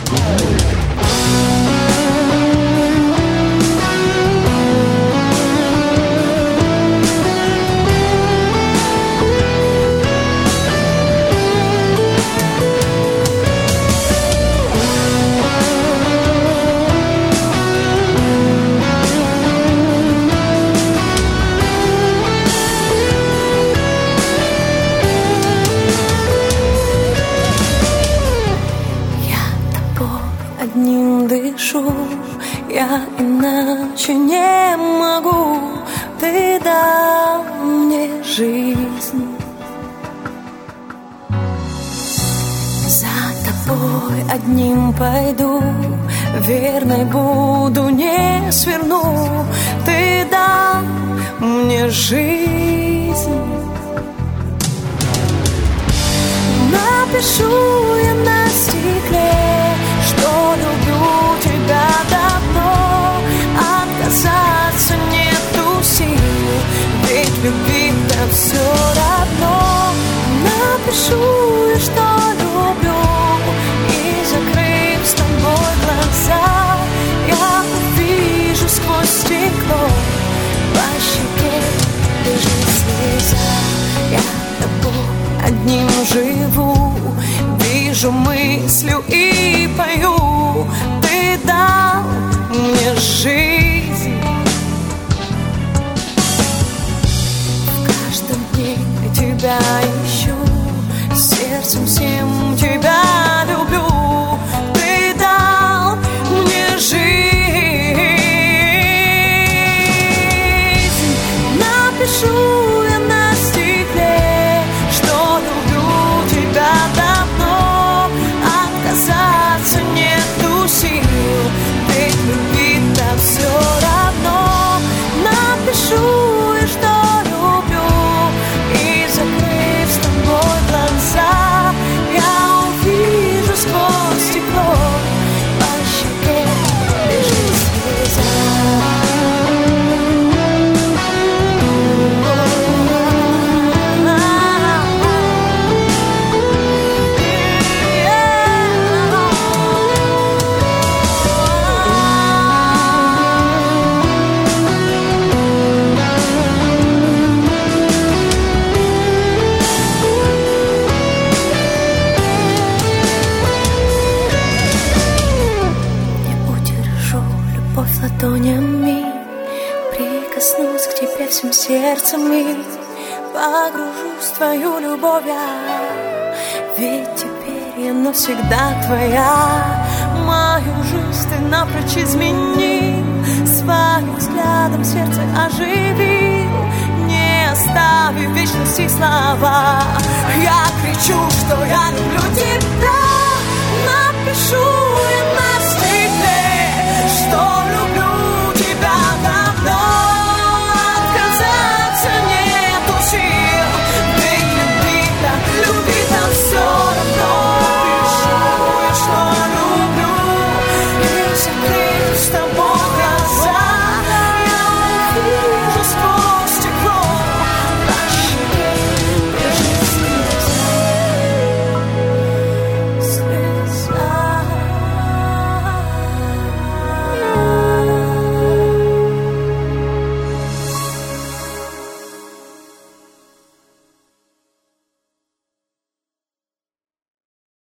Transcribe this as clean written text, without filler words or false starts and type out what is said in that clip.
Одним дышу, я иначе не могу. Ты дал мне жизнь. За тобой одним пойду, верной буду, не сверну. Ты дал мне жизнь. Напишу я на стекле, что люблю тебя давно. Отказаться нету сил, ведь любить-то все равно. Напишу я, что люблю, и закрыв с тобой глаза, я увижу сквозь стекло, по щеке бежит слеза. Я тобой одним живу, вижу мыслью и пою. Ты дал мне жизнь. В каждом дне тебя ищу, сердцем всем тебя люблю. Ты дал мне жизнь. Напишу я на стекле, что люблю тебя давно. Отказаться нету сил, ведь любить-то все равно. Напишу я, что люблю, и закрыв с тобой глаза, я увижу сквозь стекло, по щеке бежит слеза. Ладонями прикоснусь к тебе всем сердцем и погружусь в твою любовь я. Ведь теперь я навсегда твоя. Мою жизнь ты напрочь изменил, своим взглядом сердце оживил, не оставив вечности слова. Я кричу, что я люблю тебя.